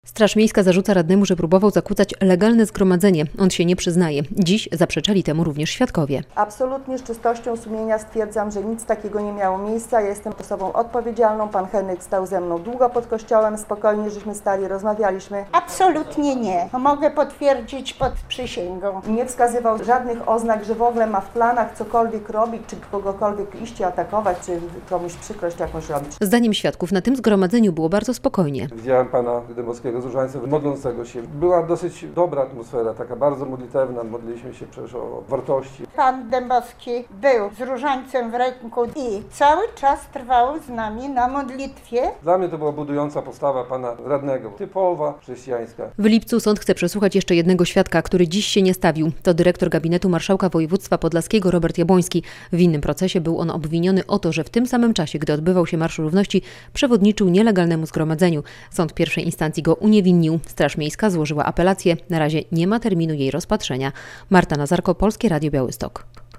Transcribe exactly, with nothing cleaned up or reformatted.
Straż Miejska zarzuca radnemu, że próbował zakłócać legalne zgromadzenie. On się nie przyznaje. Dziś zaprzeczali temu również świadkowie. Absolutnie z czystością sumienia stwierdzam, że nic takiego nie miało miejsca. Ja jestem osobą odpowiedzialną. Pan Henryk stał ze mną długo pod kościołem, spokojnie żeśmy stali, rozmawialiśmy. Absolutnie nie. Mogę potwierdzić pod przysięgą. Nie wskazywał żadnych oznak, że w ogóle ma w planach cokolwiek robić, czy kogokolwiek iść i atakować, czy komuś przykrość jakąś robić. Zdaniem świadków na tym zgromadzeniu było bardzo spokojnie. Widziałem pana Dębowskiego z Różańcem modlącego się. Była dosyć dobra atmosfera, taka bardzo modlitewna. Modliliśmy się przecież o wartości. Pan Dębowski był z różańcem w ręku i cały czas trwał z nami na modlitwie. Dla mnie to była budująca postawa pana radnego, typowa chrześcijańska. W lipcu sąd chce przesłuchać jeszcze jednego świadka, który dziś się nie stawił. To dyrektor gabinetu marszałka województwa podlaskiego Robert Jabłoński. W innym procesie był on obwiniony o to, że w tym samym czasie, gdy odbywał się Marsz Równości, przewodniczył nielegalnemu zgromadzeniu. Sąd pierwszej instancji go uniewinnił. Straż Miejska złożyła apelację. Na razie nie ma terminu jej rozpatrzenia. Marta Nazarko, Polskie Radio Białystok.